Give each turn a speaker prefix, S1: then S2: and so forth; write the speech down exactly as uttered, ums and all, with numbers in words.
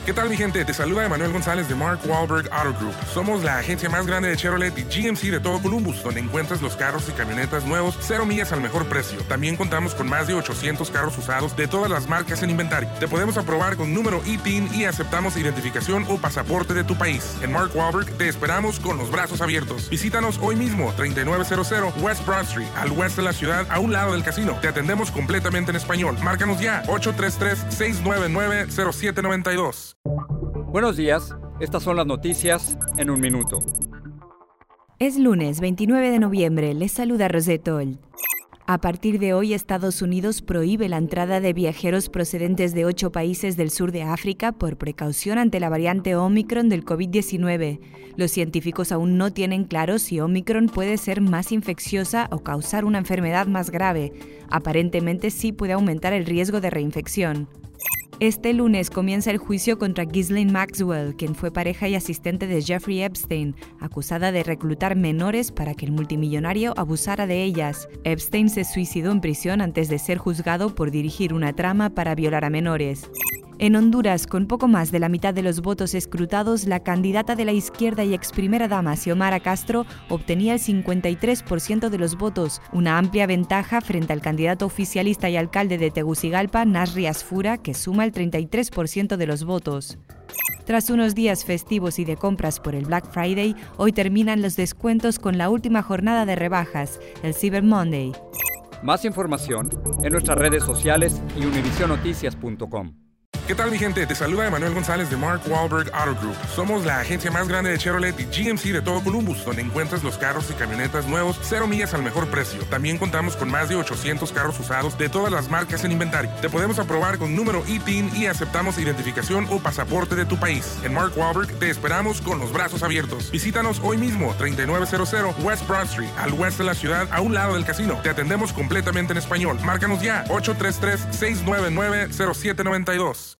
S1: ¿Qué tal, mi gente? Te saluda Emanuel González de Mark Wahlberg Auto Group. Somos la agencia más grande de Chevrolet y G M C de todo Columbus, donde encuentras los carros y camionetas nuevos, cero millas al mejor precio. También contamos con más de ochocientos carros usados de todas las marcas en inventario. Te podemos aprobar con número I T I N y aceptamos identificación o pasaporte de tu país. En Mark Wahlberg te esperamos con los brazos abiertos. Visítanos hoy mismo, treinta y nueve cero cero West Broad Street, al oeste de la ciudad, a un lado del casino. Te atendemos completamente en español. Márcanos ya, ocho tres tres, seis nueve nueve, cero siete nueve dos.
S2: Buenos días, estas son las noticias en un minuto.
S3: Es lunes veintinueve de noviembre, les saluda Rosetol. A partir de hoy, Estados Unidos prohíbe la entrada de viajeros procedentes de ocho países del sur de África por precaución ante la variante Omicron del covid diecinueve. Los científicos aún no tienen claro si Omicron puede ser más infecciosa o causar una enfermedad más grave. Aparentemente sí puede aumentar el riesgo de reinfección. Este lunes comienza el juicio contra Ghislaine Maxwell, quien fue pareja y asistente de Jeffrey Epstein, acusada de reclutar menores para que el multimillonario abusara de ellas. Epstein se suicidó en prisión antes de ser juzgado por dirigir una trama para violar a menores. En Honduras, con poco más de la mitad de los votos escrutados, la candidata de la izquierda y ex primera dama Xiomara Castro obtenía el cincuenta y tres por ciento de los votos, una amplia ventaja frente al candidato oficialista y alcalde de Tegucigalpa, Nasri Asfura, que suma el treinta y tres por ciento de los votos. Tras unos días festivos y de compras por el Black Friday, hoy terminan los descuentos con la última jornada de rebajas, el Cyber Monday.
S2: Más información en nuestras redes sociales y univision noticias punto com.
S1: ¿Qué tal, mi gente? Te saluda Emanuel González de Mark Wahlberg Auto Group. Somos la agencia más grande de Chevrolet y G M C de todo Columbus, donde encuentras los carros y camionetas nuevos, cero millas al mejor precio. También contamos con más de ochocientos carros usados de todas las marcas en inventario. Te podemos aprobar con número I T I N y aceptamos identificación o pasaporte de tu país. En Mark Wahlberg te esperamos con los brazos abiertos. Visítanos hoy mismo, treinta y nueve cero cero West Broad Street, al oeste de la ciudad, a un lado del casino. Te atendemos completamente en español. Márcanos ya, ocho tres tres, seis nueve nueve, cero siete nueve dos.